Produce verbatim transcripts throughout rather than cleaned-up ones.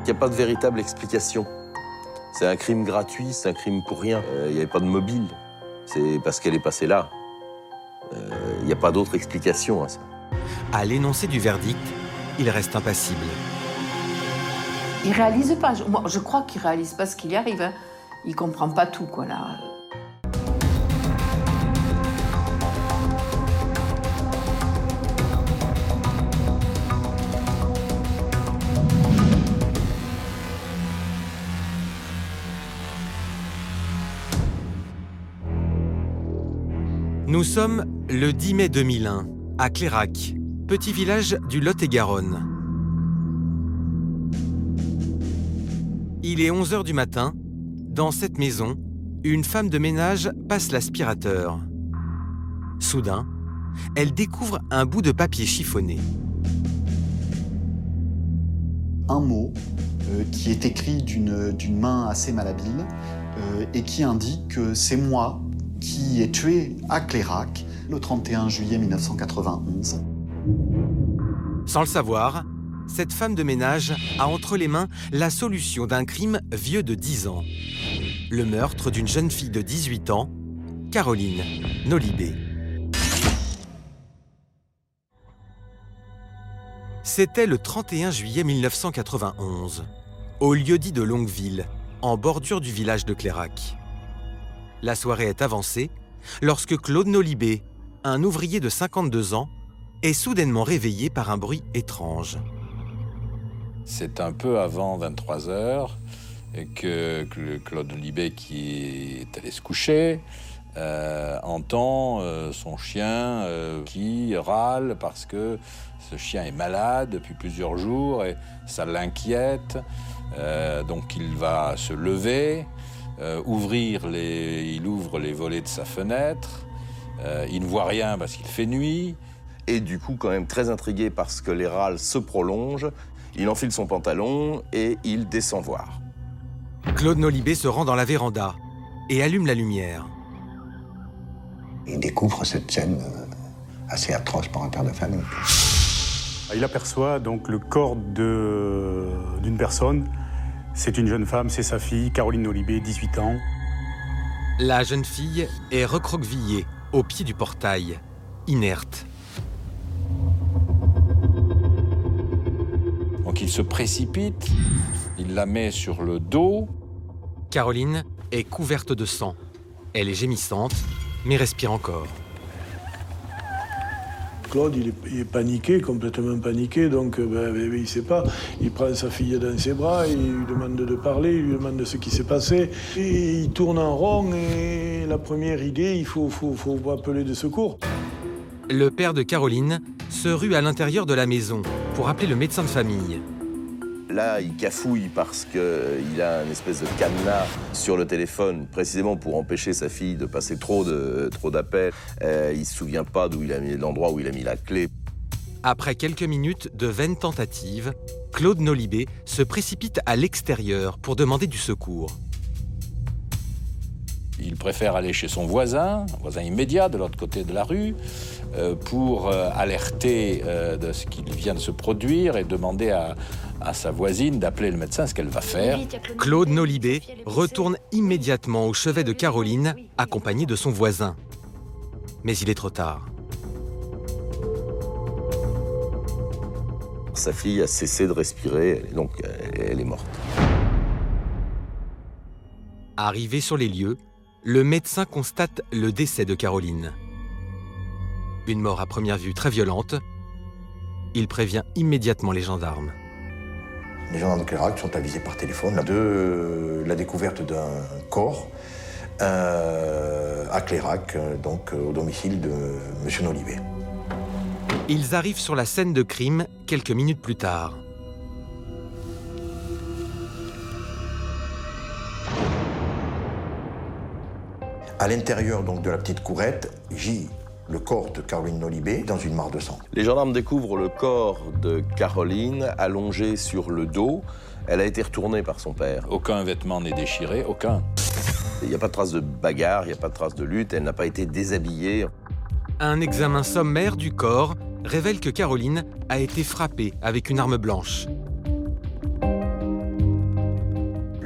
Il n'y a pas de véritable explication. C'est un crime gratuit, c'est un crime pour rien. Il euh, n'y avait pas de mobile. C'est parce qu'elle est passée là. Il euh, n'y a pas d'autre explication à ça. À l'énoncé du verdict, il reste impassible. Il réalise pas. Je, moi, je crois qu'il réalise pas ce qu'il y arrive. Hein. Il comprend pas tout, quoi, là. Nous sommes le dix mai deux mille un, à Clérac, petit village du Lot-et-Garonne. Il est onze heures du matin. Dans cette maison, une femme de ménage passe l'aspirateur. Soudain, elle découvre un bout de papier chiffonné. Un mot euh, qui est écrit d'une d'une main assez malhabile euh, et qui indique que c'est moi qui ai tué à Clérac le trente et un juillet mille neuf cent quatre-vingt-onze. Sans le savoir, cette femme de ménage a entre les mains la solution d'un crime vieux de dix ans. Le meurtre d'une jeune fille de dix-huit ans, Caroline Nolibé. C'était le trente et un juillet mille neuf cent quatre-vingt-onze, au lieu-dit de Longueville, en bordure du village de Clérac. La soirée est avancée lorsque Claude Nolibé, un ouvrier de cinquante-deux ans, est soudainement réveillé par un bruit étrange. C'est un peu avant vingt-trois heures et que Claude Nolibé, qui est allé se coucher, euh, entend euh, son chien euh, qui râle parce que ce chien est malade depuis plusieurs jours et ça l'inquiète. Euh, donc il va se lever. Euh, ouvrir les, il ouvre les volets de sa fenêtre, euh, il ne voit rien parce qu'il fait nuit. Et du coup, quand même très intrigué parce que les râles se prolongent, il enfile son pantalon et il descend voir. Claude Nolibé se rend dans la véranda et allume la lumière. Il découvre cette scène assez atroce pour un père de famille. Il aperçoit donc le corps de, d'une personne. C'est une jeune femme, c'est sa fille, Caroline Nolibé, dix-huit ans. La jeune fille est recroquevillée au pied du portail, inerte. Donc il se précipite, il la met sur le dos. Caroline est couverte de sang. Elle est gémissante, mais respire encore. Claude, il est, il est paniqué, complètement paniqué, donc ben, ben, il ne sait pas. Il prend sa fille dans ses bras, il lui demande de parler, il lui demande ce qui s'est passé. Et il tourne en rond et la première idée, il faut, faut, faut appeler de secours. Le père de Caroline se rue à l'intérieur de la maison pour appeler le médecin de famille. Là, il cafouille parce qu'il a une espèce de cadenas sur le téléphone, précisément pour empêcher sa fille de passer trop de, trop d'appels. Euh, il ne se souvient pas d'où il a mis l'endroit où il a mis la clé. Après quelques minutes de vaines tentatives, Claude Nolibé se précipite à l'extérieur pour demander du secours. Il préfère aller chez son voisin, un voisin immédiat de l'autre côté de la rue, euh, pour euh, alerter euh, de ce qui vient de se produire et demander à, à sa voisine d'appeler le médecin, ce qu'elle va faire. Claude Nolibé retourne immédiatement au chevet de Caroline, accompagné de son voisin. Mais il est trop tard. Sa fille a cessé de respirer, donc elle est morte. Arrivé sur les lieux, le médecin constate le décès de Caroline. Une mort à première vue très violente. Il prévient immédiatement les gendarmes. Les gendarmes de Clérac sont avisés par téléphone de la découverte d'un corps euh, à Clérac, donc au domicile de M. Nolibé. Ils arrivent sur la scène de crime quelques minutes plus tard. À l'intérieur donc de la petite courette gît le corps de Caroline Nolibé dans une mare de sang. Les gendarmes découvrent le corps de Caroline allongé sur le dos. Elle a été retournée par son père. Aucun vêtement n'est déchiré, aucun. Il n'y a pas de trace de bagarre, il n'y a pas de trace de lutte, elle n'a pas été déshabillée. Un examen sommaire du corps révèle que Caroline a été frappée avec une arme blanche.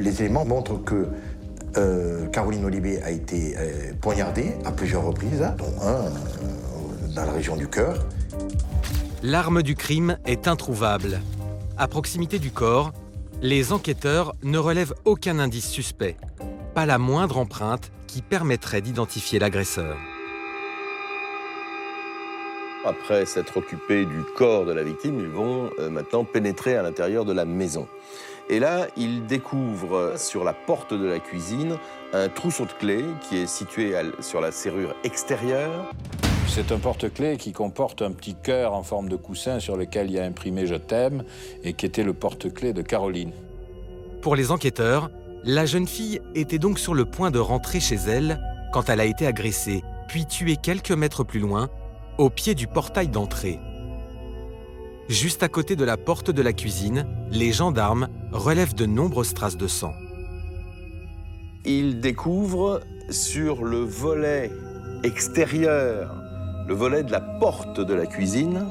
les éléments montrent que euh, Caroline Nolibé a été euh, poignardée à plusieurs reprises, dont un euh, dans la région du cœur. L'arme du crime est introuvable. À proximité du corps, les enquêteurs ne relèvent aucun indice suspect, pas la moindre empreinte qui permettrait d'identifier l'agresseur. Après s'être occupés du corps de la victime, ils vont euh, maintenant pénétrer à l'intérieur de la maison. Et là, ils découvrent sur la porte de la cuisine un trousseau de clés qui est situé à, sur la serrure extérieure. C'est un porte-clés qui comporte un petit cœur en forme de coussin sur lequel il y a imprimé « Je t'aime » et qui était le porte-clés de Caroline. Pour les enquêteurs, la jeune fille était donc sur le point de rentrer chez elle quand elle a été agressée, puis tuée quelques mètres plus loin, au pied du portail d'entrée. Juste à côté de la porte de la cuisine, les gendarmes relèvent de nombreuses traces de sang. Ils découvrent sur le volet extérieur, le volet de la porte de la cuisine,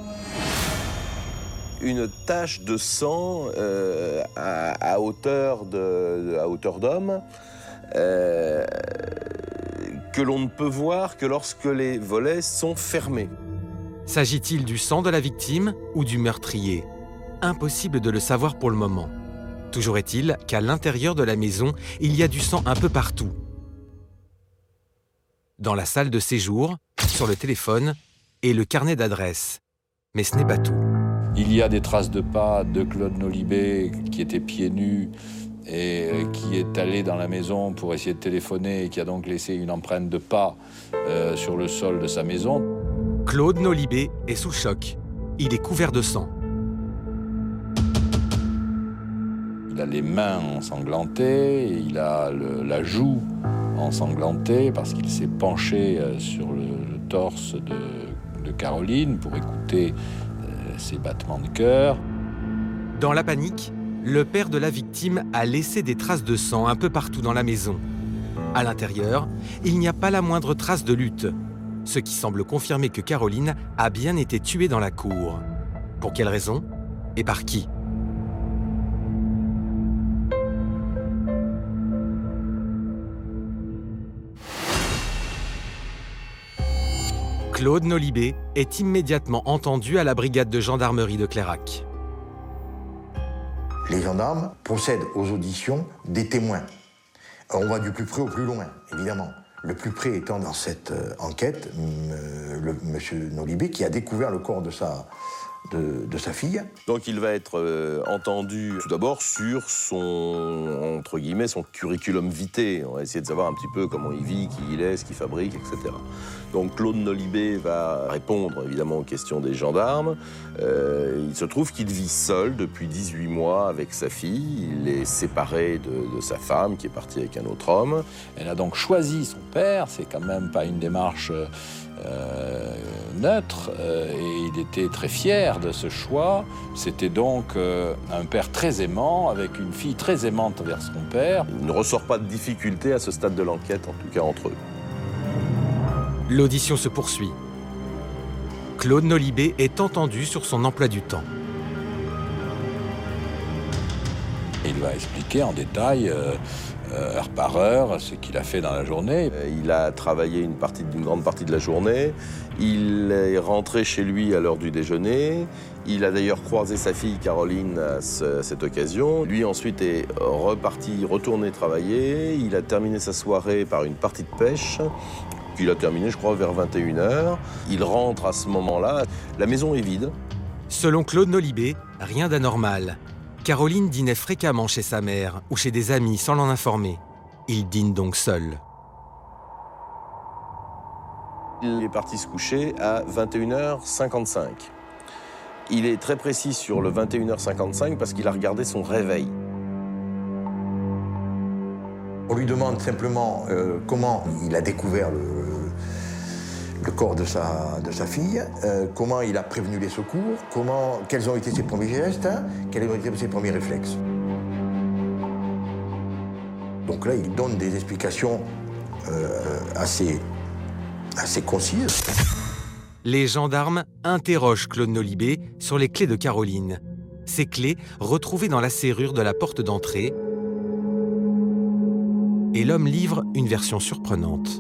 une tache de sang euh, à, à hauteur de, à hauteur d'homme euh, que l'on ne peut voir que lorsque les volets sont fermés. S'agit-il du sang de la victime ou du meurtrier? Impossible de le savoir pour le moment. Toujours est-il qu'à l'intérieur de la maison, il y a du sang un peu partout. Dans la salle de séjour, sur le téléphone et le carnet d'adresse. Mais ce n'est pas tout. Il y a des traces de pas de Claude Nolibé qui était pieds nus et qui est allé dans la maison pour essayer de téléphoner et qui a donc laissé une empreinte de pas euh, sur le sol de sa maison. Claude Nolibé est sous choc. Il est couvert de sang. Il a les mains ensanglantées, il a le, la joue ensanglantée parce qu'il s'est penché euh, sur le, le torse de, de Caroline pour écouter euh, ses battements de cœur. Dans la panique, le père de la victime a laissé des traces de sang un peu partout dans la maison. À l'intérieur, il n'y a pas la moindre trace de lutte, ce qui semble confirmer que Caroline a bien été tuée dans la cour. Pour quelle raison et par qui? Claude Nolibé est immédiatement entendu à la brigade de gendarmerie de Clairac. Les gendarmes procèdent aux auditions des témoins. On va du plus près au plus loin, évidemment. Le plus près étant dans cette euh, enquête, euh, le monsieur Nolibé qui a découvert le corps de sa, de, de sa fille. Donc il va être euh, entendu tout d'abord sur son, entre guillemets, son curriculum vitae. On va essayer de savoir un petit peu comment il vit, qui il est, ce qu'il fabrique, et cetera. Donc Claude Nolibé va répondre évidemment aux questions des gendarmes. Euh, il se trouve qu'il vit seul depuis dix-huit mois avec sa fille. Il est séparé de, de sa femme qui est partie avec un autre homme. Elle a donc choisi son père, c'est quand même pas une démarche euh, neutre, euh, et il était très fier de ce choix. C'était donc euh, un père très aimant, avec une fille très aimante envers son père. Il ne ressort pas de difficulté à ce stade de l'enquête, en tout cas entre eux. L'audition se poursuit. Claude Nolibé est entendu sur son emploi du temps. Il va expliquer en détail, euh, euh, heure par heure, ce qu'il a fait dans la journée. Il a travaillé une, partie, une grande partie de la journée. Il est rentré chez lui à l'heure du déjeuner. Il a d'ailleurs croisé sa fille Caroline à, ce, à cette occasion. Lui ensuite est reparti, retourné travailler. Il a terminé sa soirée par une partie de pêche. Il a terminé, je crois, vers vingt et une heures. Il rentre à ce moment-là. La maison est vide. Selon Claude Nolibé, rien d'anormal. Caroline dînait fréquemment chez sa mère ou chez des amis sans l'en informer. Il dîne donc seul. Il est parti se coucher à vingt et une heures cinquante-cinq. Il est très précis sur le vingt et une heures cinquante-cinq parce qu'il a regardé son réveil. On lui demande simplement euh, comment il a découvert le, le corps de sa, de sa fille, euh, comment il a prévenu les secours, comment, quels ont été ses premiers gestes, hein, quels ont été ses premiers réflexes. Donc là, il donne des explications euh, assez, assez concises. Les gendarmes interrogent Claude Nolibé sur les clés de Caroline. Ces clés, retrouvées dans la serrure de la porte d'entrée, et l'homme livre une version surprenante.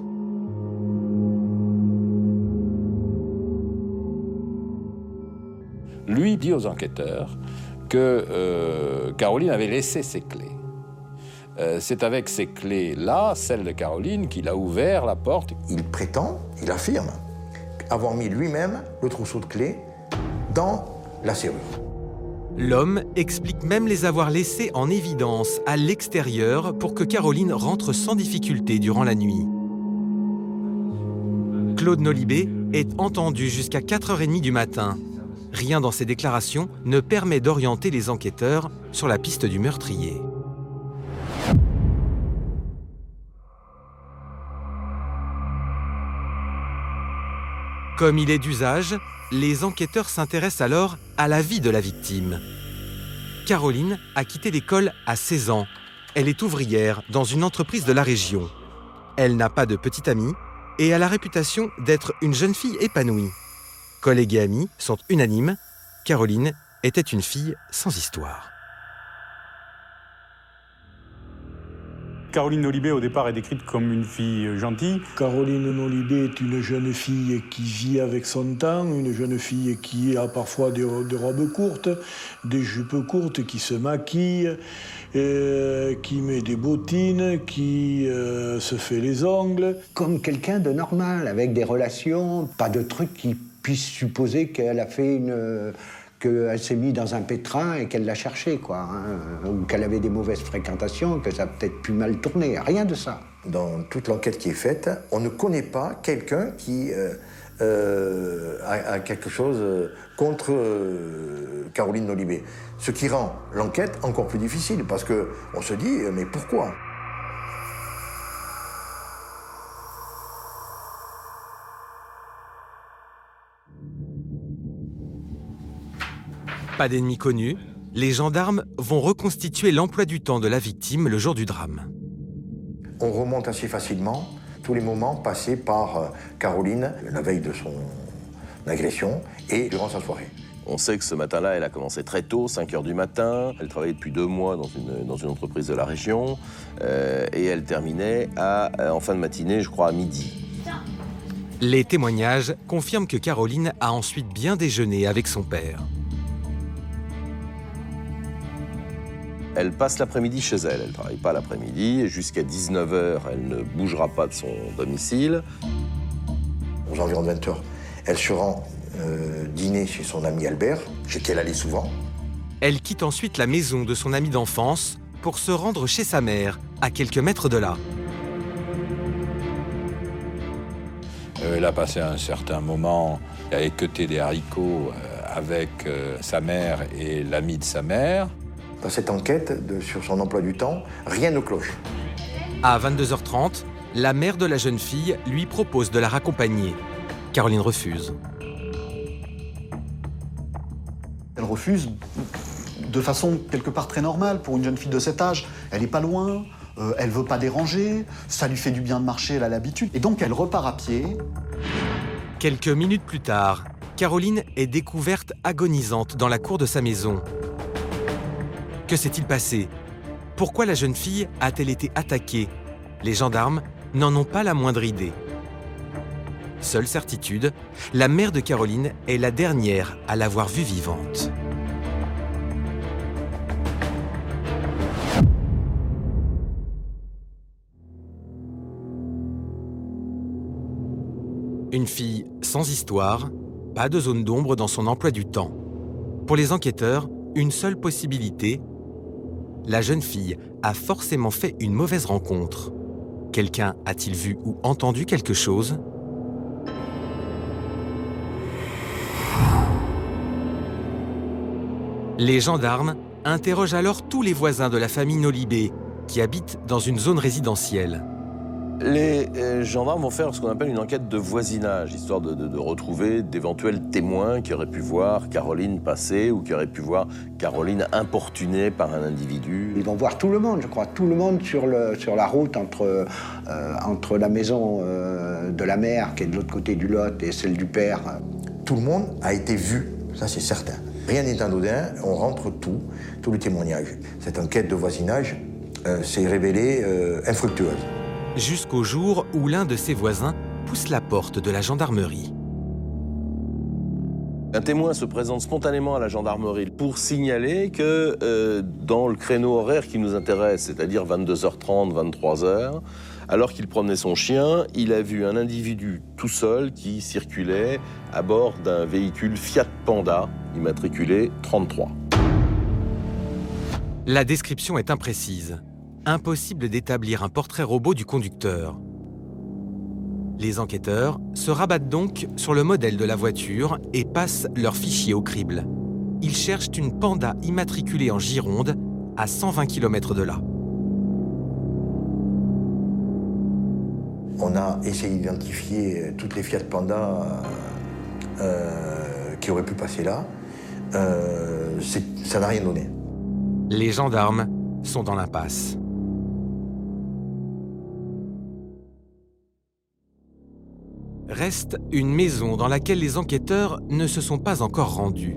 Lui dit aux enquêteurs que euh, Caroline avait laissé ses clés. Euh, c'est avec ces clés-là, celles de Caroline, qu'il a ouvert la porte. Il prétend, il affirme, avoir mis lui-même le trousseau de clés dans la serrure. L'homme explique même les avoir laissés en évidence à l'extérieur pour que Caroline rentre sans difficulté durant la nuit. Claude Nolibé est entendu jusqu'à quatre heures trente du matin. Rien dans ses déclarations ne permet d'orienter les enquêteurs sur la piste du meurtrier. Comme il est d'usage, les enquêteurs s'intéressent alors à la vie de la victime. Caroline a quitté l'école à seize ans. Elle est ouvrière dans une entreprise de la région. Elle n'a pas de petite amie et a la réputation d'être une jeune fille épanouie. Collègues et amis sont unanimes, Caroline était une fille sans histoire. Caroline Nolibé, au départ, est décrite comme une fille gentille. Caroline Nolibé est une jeune fille qui vit avec son temps, une jeune fille qui a parfois des, des robes courtes, des jupes courtes, qui se maquille, euh, qui met des bottines, qui euh, se fait les ongles. Comme quelqu'un de normal, avec des relations, pas de trucs qui puissent supposer qu'elle a fait une... qu'elle s'est mise dans un pétrin et qu'elle l'a cherché, quoi, hein, ou qu'elle avait des mauvaises fréquentations, que ça a peut-être pu mal tourner, rien de ça. Dans toute l'enquête qui est faite, on ne connaît pas quelqu'un qui euh, euh, a, a quelque chose contre euh, Caroline Nolibé. Ce qui rend l'enquête encore plus difficile, parce qu'on se dit, mais pourquoi ? Pas d'ennemis connus, les gendarmes vont reconstituer l'emploi du temps de la victime le jour du drame. On remonte assez facilement tous les moments passés par euh, Caroline la veille de son agression et durant sa soirée. On sait que ce matin-là, elle a commencé très tôt, cinq heures du matin. Elle travaillait depuis deux mois dans une, dans une entreprise de la région. Euh, et elle terminait à, en fin de matinée, je crois, à midi. Les témoignages confirment que Caroline a ensuite bien déjeuné avec son père. Elle passe l'après-midi chez elle. Elle ne travaille pas l'après-midi. Et jusqu'à dix-neuf heures, elle ne bougera pas de son domicile. Aux environs de vingt heures, elle se rend euh, dîner chez son ami Albert, chez qui elle allait souvent. Elle quitte ensuite la maison de son ami d'enfance pour se rendre chez sa mère, à quelques mètres de là. Euh, elle a passé un certain moment à équeuter des haricots euh, avec euh, sa mère et l'ami de sa mère. Dans cette enquête de, sur son emploi du temps, rien ne cloche. À vingt-deux heures trente, la mère de la jeune fille lui propose de la raccompagner. Caroline refuse. Elle refuse de façon quelque part très normale pour une jeune fille de cet âge. Elle n'est pas loin, euh, elle veut pas déranger, ça lui fait du bien de marcher, elle a l'habitude. Et donc elle repart à pied. Quelques minutes plus tard, Caroline est découverte agonisante dans la cour de sa maison. Que s'est-il passé? Pourquoi la jeune fille a-t-elle été attaquée? Les gendarmes n'en ont pas la moindre idée. Seule certitude, la mère de Caroline est la dernière à l'avoir vue vivante. Une fille sans histoire, pas de zone d'ombre dans son emploi du temps. Pour les enquêteurs, une seule possibilité: la jeune fille a forcément fait une mauvaise rencontre. Quelqu'un a-t-il vu ou entendu quelque chose? Les gendarmes interrogent alors tous les voisins de la famille Nolibé, qui habitent dans une zone résidentielle. Les euh, gendarmes vont faire ce qu'on appelle une enquête de voisinage, histoire de, de, de retrouver d'éventuels témoins qui auraient pu voir Caroline passer ou qui auraient pu voir Caroline importunée par un individu. Ils vont voir tout le monde, je crois, tout le monde sur, le, sur la route entre, euh, entre la maison euh, de la mère, qui est de l'autre côté du Lot, et celle du père. Tout le monde a été vu, ça c'est certain. Rien n'est anodin, on rentre tout, tout le témoignage. Cette enquête de voisinage euh, s'est révélée euh, infructueuse. Jusqu'au jour où l'un de ses voisins pousse la porte de la gendarmerie. Un témoin se présente spontanément à la gendarmerie pour signaler que euh, dans le créneau horaire qui nous intéresse, c'est-à-dire vingt-deux heures trente, vingt-trois heures, alors qu'il promenait son chien, il a vu un individu tout seul qui circulait à bord d'un véhicule Fiat Panda, immatriculé trente-trois. La description est imprécise. Impossible d'établir un portrait robot du conducteur. Les enquêteurs se rabattent donc sur le modèle de la voiture et passent leur fichier au crible. Ils cherchent une Panda immatriculée en Gironde, à cent vingt kilomètres de là. On a essayé d'identifier toutes les Fiat Panda euh, qui auraient pu passer là. Euh, ça n'a rien donné. Les gendarmes sont dans l'impasse. Reste une maison dans laquelle les enquêteurs ne se sont pas encore rendus.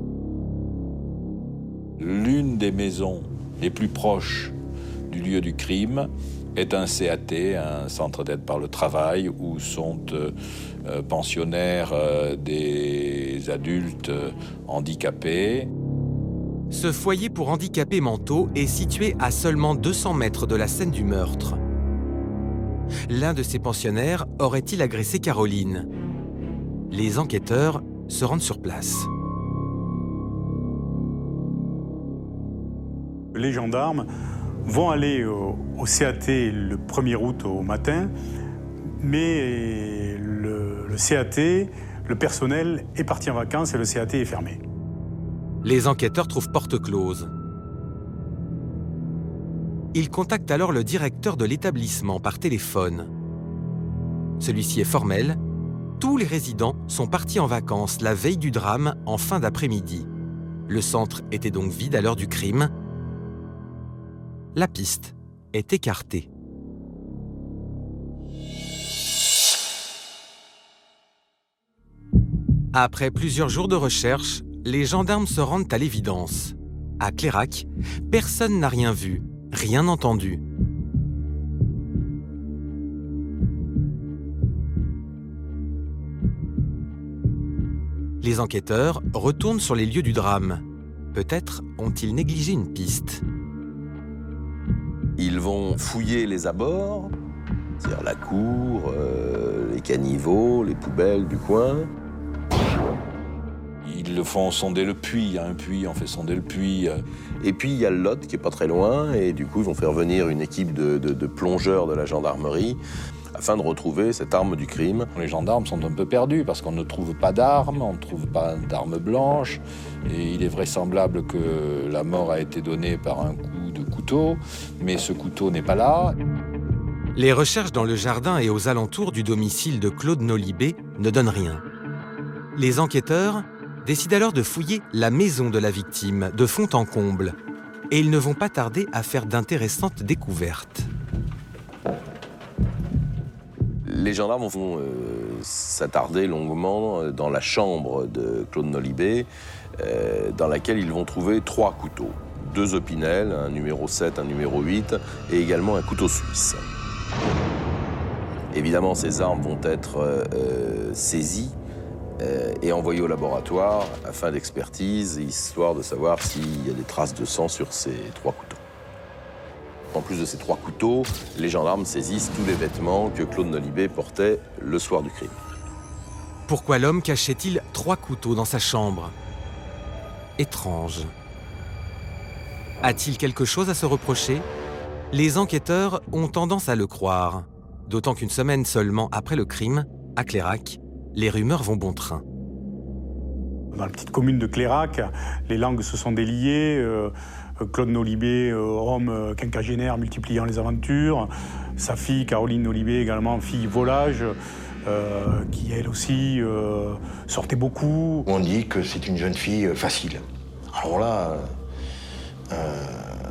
L'une des maisons les plus proches du lieu du crime est un C A T, un centre d'aide par le travail, où sont euh, euh, pensionnaires euh, des adultes euh, handicapés. Ce foyer pour handicapés mentaux est situé à seulement deux cents mètres de la scène du meurtre. L'un de ces pensionnaires aurait-il agressé Caroline? Les enquêteurs se rendent sur place. Les gendarmes vont aller au, au C A T le premier août au matin, mais le, le C A T, le personnel est parti en vacances et le C A T est fermé. Les enquêteurs trouvent porte close. Ils contactent alors le directeur de l'établissement par téléphone. Celui-ci est formel. Tous les résidents sont partis en vacances la veille du drame en fin d'après-midi. Le centre était donc vide à l'heure du crime. La piste est écartée. Après plusieurs jours de recherche, les gendarmes se rendent à l'évidence. À Clairac, personne n'a rien vu, rien entendu. Les enquêteurs retournent sur les lieux du drame. Peut-être ont-ils négligé une piste. Ils vont fouiller les abords, c'est-à-dire la cour, euh, les caniveaux, les poubelles du coin. Ils le font sonder le puits, il y a un puits, on fait sonder le puits. Et puis il y a le Lot qui est pas très loin, et du coup ils vont faire venir une équipe de, de, de plongeurs de la gendarmerie afin de retrouver cette arme du crime. Les gendarmes sont un peu perdus parce qu'on ne trouve pas d'armes, on ne trouve pas d'armes blanches, et il est vraisemblable que la mort a été donnée par un coup de couteau, mais ce couteau n'est pas là. Les recherches dans le jardin et aux alentours du domicile de Claude Nolibé ne donnent rien. Les enquêteurs décident alors de fouiller la maison de la victime, de fond en comble, et ils ne vont pas tarder à faire d'intéressantes découvertes. Les gendarmes vont euh, s'attarder longuement dans la chambre de Claude Nolibé, euh, dans laquelle ils vont trouver trois couteaux. Deux opinels, un numéro sept, un numéro huit, et également un couteau suisse. Évidemment, ces armes vont être euh, saisies euh, et envoyées au laboratoire afin d'expertise, histoire de savoir s'il y a des traces de sang sur ces trois couteaux. En plus de ces trois couteaux, les gendarmes saisissent tous les vêtements que Claude Nolibé portait le soir du crime. Pourquoi l'homme cachait-il trois couteaux dans sa chambre? Étrange. A-t-il quelque chose à se reprocher? Les enquêteurs ont tendance à le croire. D'autant qu'une semaine seulement après le crime, à Clairac, les rumeurs vont bon train. Dans la petite commune de Clairac, les langues se sont déliées. Euh, Claude Nolibé, euh, homme quinquagénaire multipliant les aventures. Sa fille, Caroline Nolibé, également fille volage, euh, qui elle aussi euh, sortait beaucoup. On dit que c'est une jeune fille facile. Alors là, euh,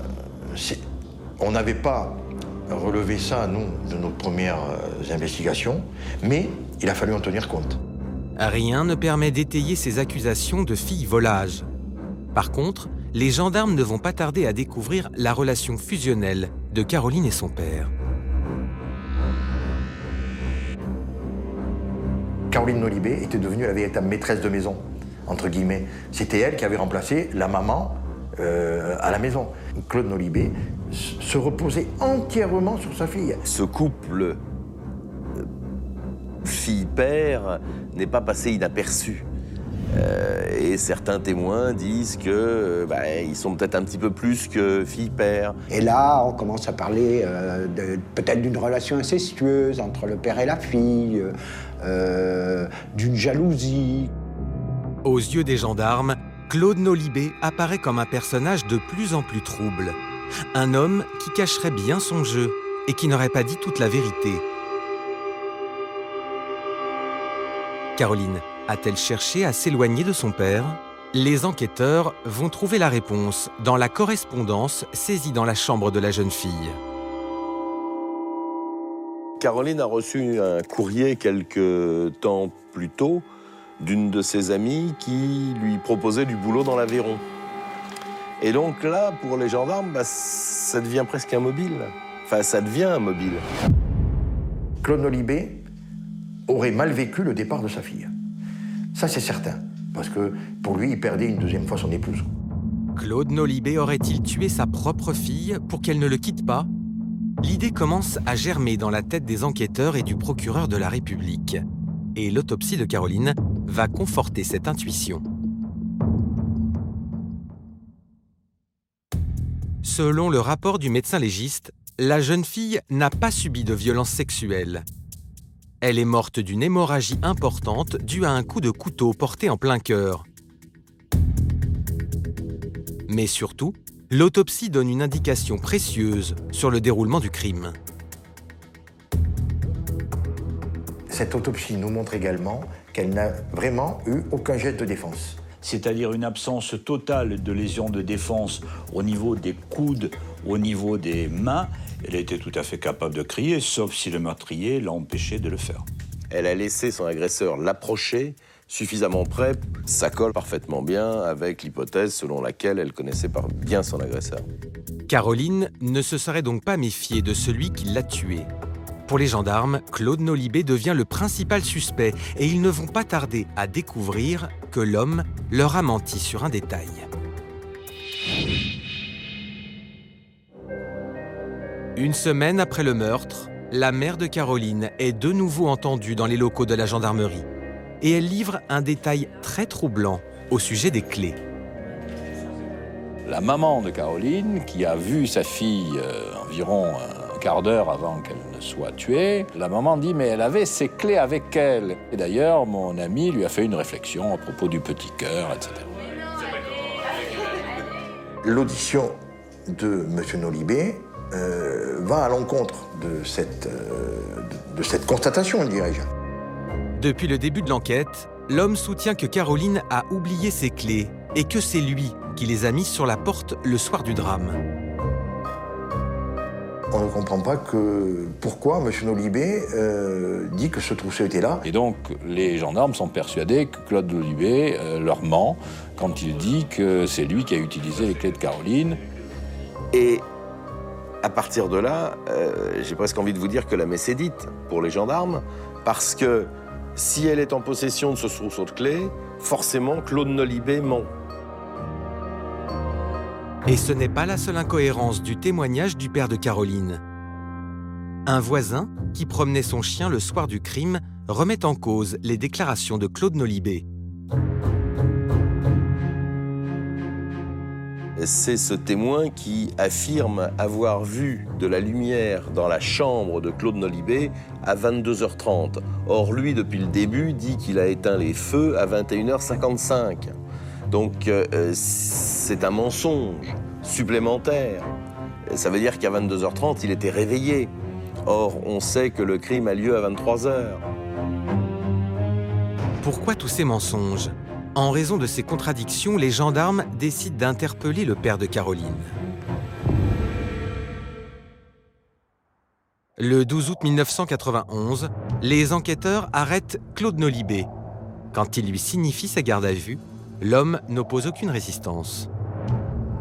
on n'avait pas relevé ça, nous, de nos premières investigations, mais il a fallu en tenir compte. Rien ne permet d'étayer ces accusations de fille volage. Par contre, les gendarmes ne vont pas tarder à découvrir la relation fusionnelle de Caroline et son père. Caroline Nolibé était devenue la véritable maîtresse de maison, entre guillemets. C'était elle qui avait remplacé la maman euh, à la maison. Claude Nolibé se reposait entièrement sur sa fille. Ce couple fille-père n'est pas passé inaperçu. Euh, et certains témoins disent que bah, ils sont peut-être un petit peu plus que fille-père. Et là, on commence à parler euh, de, peut-être d'une relation incestueuse entre le père et la fille, euh, d'une jalousie. Aux yeux des gendarmes, Claude Nolibé apparaît comme un personnage de plus en plus trouble. Un homme qui cacherait bien son jeu et qui n'aurait pas dit toute la vérité. Caroline a-t-elle cherché à s'éloigner de son père? Les enquêteurs vont trouver la réponse dans la correspondance saisie dans la chambre de la jeune fille. Caroline a reçu un courrier quelque temps plus tôt d'une de ses amies qui lui proposait du boulot dans l'Aveyron. Et donc là, pour les gendarmes, bah, ça devient presque un mobile. Enfin, ça devient un mobile. Claude Nolibé aurait mal vécu le départ de sa fille. Ça, c'est certain, parce que pour lui, il perdait une deuxième fois son épouse. Claude Nolibé aurait-il tué sa propre fille pour qu'elle ne le quitte pas? L'idée commence à germer dans la tête des enquêteurs et du procureur de la République. Et l'autopsie de Caroline va conforter cette intuition. Selon le rapport du médecin légiste, la jeune fille n'a pas subi de violence sexuelle. Elle est morte d'une hémorragie importante due à un coup de couteau porté en plein cœur. Mais surtout, l'autopsie donne une indication précieuse sur le déroulement du crime. Cette autopsie nous montre également qu'elle n'a vraiment eu aucun geste de défense. C'est-à-dire une absence totale de lésions de défense au niveau des coudes, au niveau des mains. Elle était tout à fait capable de crier, sauf si le meurtrier l'a empêché de le faire. Elle a laissé son agresseur l'approcher suffisamment près. Ça colle parfaitement bien avec l'hypothèse selon laquelle elle connaissait bien son agresseur. Caroline ne se serait donc pas méfiée de celui qui l'a tuée. Pour les gendarmes, Claude Nolibé devient le principal suspect et ils ne vont pas tarder à découvrir que l'homme leur a menti sur un détail. Une semaine après le meurtre, la mère de Caroline est de nouveau entendue dans les locaux de la gendarmerie et elle livre un détail très troublant au sujet des clés. La maman de Caroline, qui a vu sa fille euh, environ un quart d'heure avant qu'elle ne soit tuée, la maman dit « mais elle avait ses clés avec elle ». Et d'ailleurs, mon ami lui a fait une réflexion à propos du petit cœur, et cetera. L'audition de M. Nolibé euh, va à l'encontre de cette, euh, de, de cette constatation, dirais-je. Depuis le début de l'enquête, l'homme soutient que Caroline a oublié ses clés et que c'est lui qui les a mises sur la porte le soir du drame. On ne comprend pas que pourquoi M. Nolibé euh, dit que ce trousseau était là. Et donc, les gendarmes sont persuadés que Claude Nolibé euh, leur ment quand il dit que c'est lui qui a utilisé les clés de Caroline. Et à partir de là, euh, j'ai presque envie de vous dire que la messe est dite pour les gendarmes, parce que si elle est en possession de ce trousseau de clés, forcément Claude Nolibé ment. Et ce n'est pas la seule incohérence du témoignage du père de Caroline. Un voisin, qui promenait son chien le soir du crime, remet en cause les déclarations de Claude Nolibé. C'est ce témoin qui affirme avoir vu de la lumière dans la chambre de Claude Nolibé à vingt-deux heures trente. Or, lui, depuis le début, dit qu'il a éteint les feux à vingt et une heures cinquante-cinq. Donc, euh, c'est un mensonge supplémentaire. Ça veut dire qu'à vingt-deux heures trente, il était réveillé. Or, on sait que le crime a lieu à vingt-trois heures. Pourquoi tous ces mensonges ? En raison de ces contradictions, les gendarmes décident d'interpeller le père de Caroline. Le douze août mille neuf cent quatre-vingt-onze, les enquêteurs arrêtent Claude Nolibé. Quand il lui signifie sa garde à vue, l'homme n'oppose aucune résistance.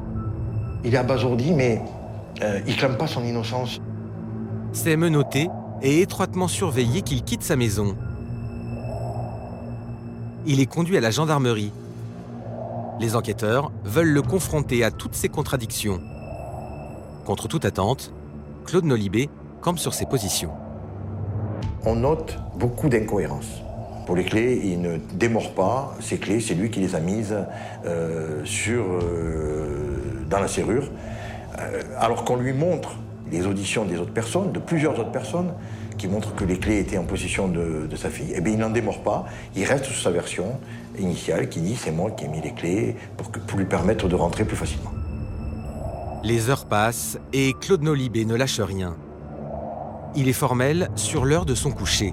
Il est abasourdi, mais euh, il clame pas son innocence. C'est menotté et étroitement surveillé qu'il quitte sa maison. Il est conduit à la gendarmerie. Les enquêteurs veulent le confronter à toutes ses contradictions. Contre toute attente, Claude Nolibé campe sur ses positions. On note beaucoup d'incohérences. Pour les clés, il ne démord pas ces clés, c'est lui qui les a mises euh, sur, euh, dans la serrure, euh, alors qu'on lui montre les auditions des autres personnes, de plusieurs autres personnes, qui montrent que les clés étaient en possession de, de sa fille. Eh bien, il n'en démord pas, il reste sur sa version initiale qui dit « c'est moi qui ai mis les clés pour, que, pour lui permettre de rentrer plus facilement ». Les heures passent et Claude Nolibé ne lâche rien. Il est formel sur l'heure de son coucher.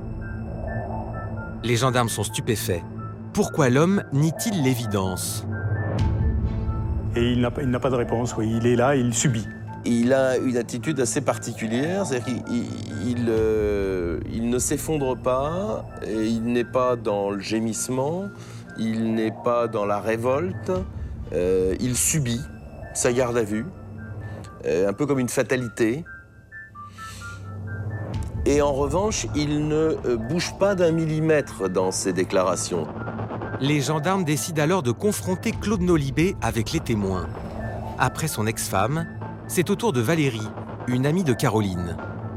Les gendarmes sont stupéfaits. Pourquoi l'homme nie-t-il l'évidence? Et il n'a il n'a pas de réponse, oui. Il est là, il subit. Il a une attitude assez particulière, c'est-à-dire qu'il il, il, euh, il ne s'effondre pas, et il n'est pas dans le gémissement, il n'est pas dans la révolte, euh, il subit sa garde à vue, euh, un peu comme une fatalité. Et en revanche, il ne bouge pas d'un millimètre dans ses déclarations. Les gendarmes décident alors de confronter Claude Nolibé avec les témoins. Après son ex-femme, c'est au tour de Valérie, une amie de Caroline.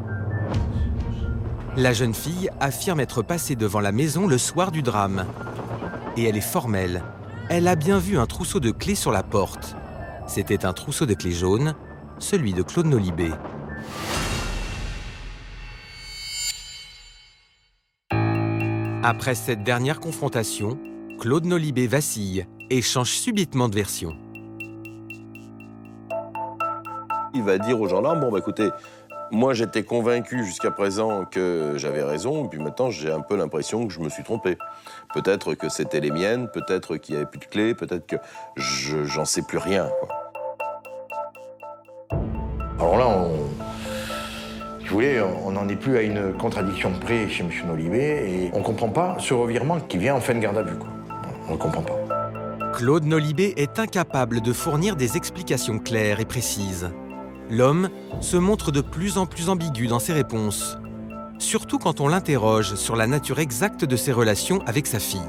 La jeune fille affirme être passée devant la maison le soir du drame. Et elle est formelle. Elle a bien vu un trousseau de clés sur la porte. C'était un trousseau de clés jaunes, celui de Claude Nolibé. Après cette dernière confrontation, Claude Nolibé vacille et change subitement de version. Il va dire aux gendarmes, bon bah écoutez, moi j'étais convaincu jusqu'à présent que j'avais raison, et puis maintenant j'ai un peu l'impression que je me suis trompé. Peut-être que c'était les miennes, peut-être qu'il n'y avait plus de clés, peut-être que je, j'en sais plus rien, quoi. Alors là, on... Si vous voulez, on n'en est plus à une contradiction près chez M. Nolibé et on ne comprend pas ce revirement qui vient en fin de garde à vue, quoi. On ne comprend pas. Claude Nolibé est incapable de fournir des explications claires et précises. L'homme se montre de plus en plus ambigu dans ses réponses, surtout quand on l'interroge sur la nature exacte de ses relations avec sa fille.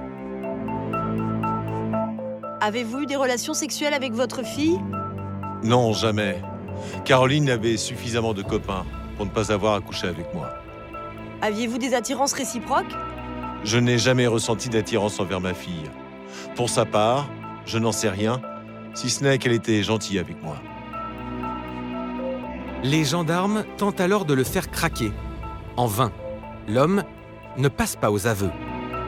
Avez-vous eu des relations sexuelles avec votre fille? Non, jamais. Caroline avait suffisamment de copains pour ne pas avoir à coucher avec moi. Aviez-vous des attirances réciproques? Je n'ai jamais ressenti d'attirance envers ma fille. Pour sa part, je n'en sais rien, si ce n'est qu'elle était gentille avec moi. Les gendarmes tentent alors de le faire craquer. En vain, l'homme ne passe pas aux aveux.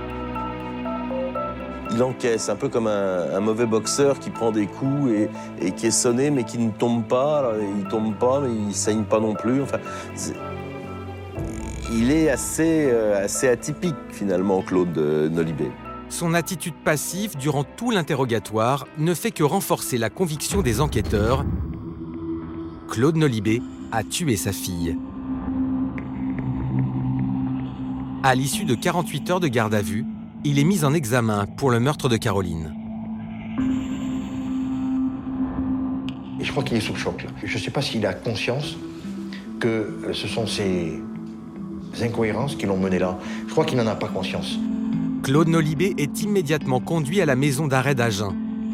Il encaisse, un peu comme un, un mauvais boxeur qui prend des coups et, et qui est sonné mais qui ne tombe pas. Alors, il ne tombe pas mais il ne saigne pas non plus. Enfin, c'est... Il est assez, euh, assez atypique finalement, Claude Nolibé. Son attitude passive durant tout l'interrogatoire ne fait que renforcer la conviction des enquêteurs. Claude Nolibé a tué sa fille. À l'issue de quarante-huit heures de garde à vue, il est mis en examen pour le meurtre de Caroline. Et je crois qu'il est sous le choc, là. Je ne sais pas s'il a conscience que ce sont ces incohérences qui l'ont mené là. Je crois qu'il n'en a pas conscience. Claude Nolibé est immédiatement conduit à la maison d'arrêt d'Agen.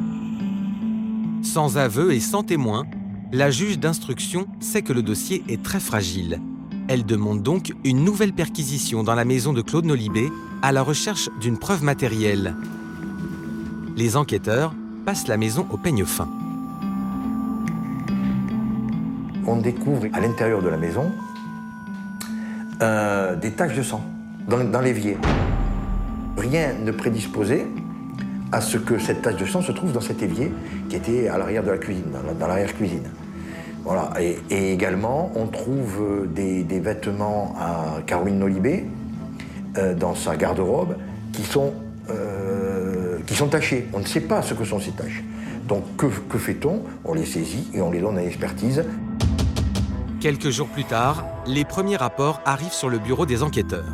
Sans aveu et sans témoin, la juge d'instruction sait que le dossier est très fragile. Elle demande donc une nouvelle perquisition dans la maison de Claude Nolibé à la recherche d'une preuve matérielle. Les enquêteurs passent la maison au peigne fin. On découvre à l'intérieur de la maison euh, des taches de sang dans, dans l'évier. Rien ne prédisposait à ce que cette tache de sang se trouve dans cet évier qui était à l'arrière de la cuisine, dans, dans l'arrière-cuisine. Voilà. Et, et également, on trouve des, des vêtements à Caroline Nolibé euh, dans sa garde-robe qui sont, euh, qui sont tachés. On ne sait pas ce que sont ces taches. Donc que, que fait-on? On les saisit et on les donne à l'expertise. Quelques jours plus tard, les premiers rapports arrivent sur le bureau des enquêteurs.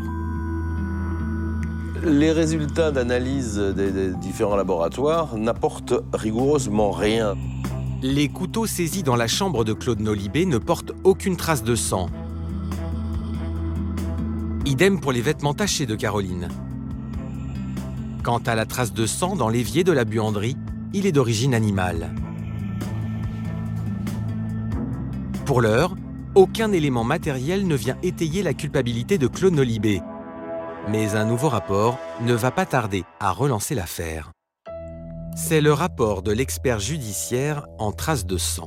Les résultats d'analyse des, des différents laboratoires n'apportent rigoureusement rien. Les couteaux saisis dans la chambre de Claude Nolibé ne portent aucune trace de sang. Idem pour les vêtements tachés de Caroline. Quant à la trace de sang dans l'évier de la buanderie, il est d'origine animale. Pour l'heure, aucun élément matériel ne vient étayer la culpabilité de Claude Nolibé. Mais un nouveau rapport ne va pas tarder à relancer l'affaire. C'est le rapport de l'expert judiciaire en traces de sang.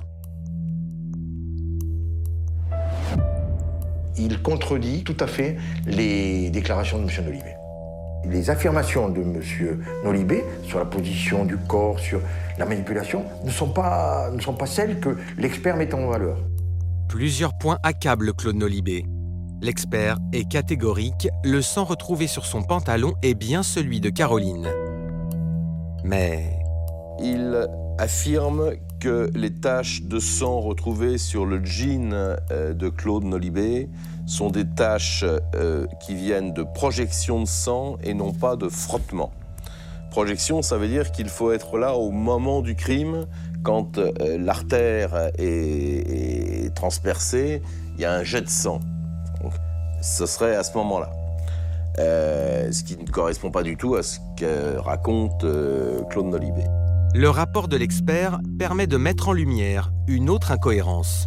Il contredit tout à fait les déclarations de M. Nolibé. Les affirmations de M. Nolibé sur la position du corps, sur la manipulation, ne sont pas, ne sont pas celles que l'expert met en valeur. Plusieurs points accablent Claude Nolibé. L'expert est catégorique, le sang retrouvé sur son pantalon est bien celui de Caroline. Mais... Il affirme que les taches de sang retrouvées sur le jean de Claude Nolibé sont des taches qui viennent de projection de sang et non pas de frottement. Projection, ça veut dire qu'il faut être là au moment du crime, quand l'artère est, est transpercée, il y a un jet de sang. Donc, ce serait à ce moment-là. Euh, ce qui ne correspond pas du tout à ce que raconte euh, Claude Nolibé. Le rapport de l'expert permet de mettre en lumière une autre incohérence.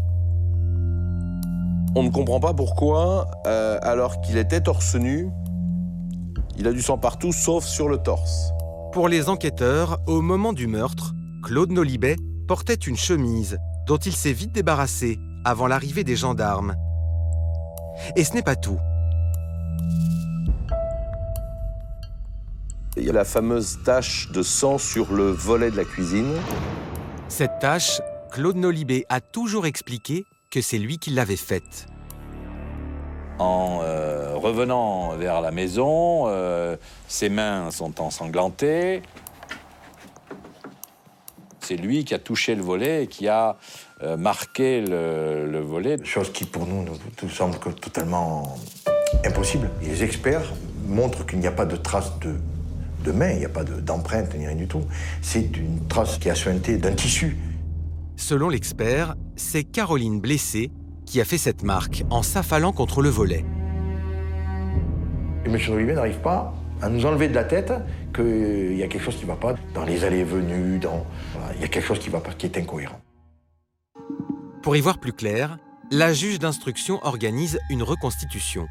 On ne comprend pas pourquoi, euh, alors qu'il était torse nu, il a du sang partout sauf sur le torse. Pour les enquêteurs, au moment du meurtre, Claude Nolibé portait une chemise dont il s'est vite débarrassé avant l'arrivée des gendarmes. Et ce n'est pas tout. Il y a la fameuse tache de sang sur le volet de la cuisine. Cette tache, Claude Nolibé a toujours expliqué que c'est lui qui l'avait faite. En euh, revenant vers la maison, euh, ses mains sont ensanglantées. C'est lui qui a touché le volet et qui a euh, marqué le, le volet. Chose qui, pour nous, nous semble totalement impossible. Et les experts montrent qu'il n'y a pas de trace de... de main, il n'y a pas d'empreinte ni rien du tout. C'est une trace qui a suinté d'un tissu. Selon l'expert, c'est Caroline blessée qui a fait cette marque en s'affalant contre le volet. Et M. Nolibé n'arrive pas à nous enlever de la tête qu'il y a quelque chose qui ne va pas dans les allées et venues, dans... Voilà, il y a quelque chose qui va pas, qui est incohérent. Pour y voir plus clair, la juge d'instruction organise une reconstitution.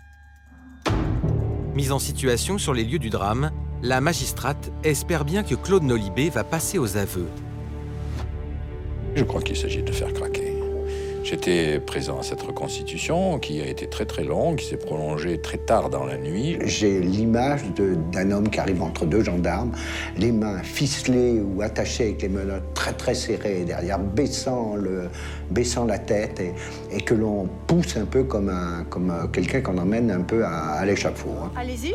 Mise en situation sur les lieux du drame, la magistrate espère bien que Claude Nolibé va passer aux aveux. Je crois qu'il s'agit de faire craquer. J'étais présent à cette reconstitution qui a été très très longue, qui s'est prolongée très tard dans la nuit. J'ai l'image d'un homme qui arrive entre deux gendarmes, les mains ficelées ou attachées avec les menottes très très serrées derrière, baissant, le, baissant la tête et, et que l'on pousse un peu comme, un, comme quelqu'un qu'on emmène un peu à, à l'échafaud. Hein. Allez-y.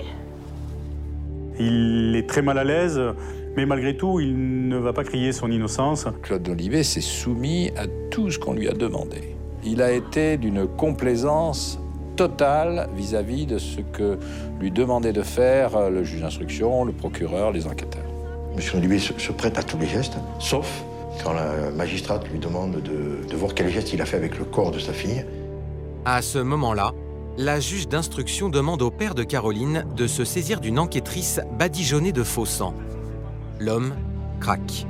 Il est très mal à l'aise, mais malgré tout, il ne va pas crier son innocence. Claude Nolibé s'est soumis à tout ce qu'on lui a demandé. Il a été d'une complaisance totale vis-à-vis de ce que lui demandait de faire le juge d'instruction, le procureur, les enquêteurs. M. Nolibé se, se prête à tous les gestes, sauf quand la magistrate lui demande de, de voir quel geste il a fait avec le corps de sa fille. À ce moment-là, la juge d'instruction demande au père de Caroline de se saisir d'une enquêtrice badigeonnée de faux sang. L'homme craque.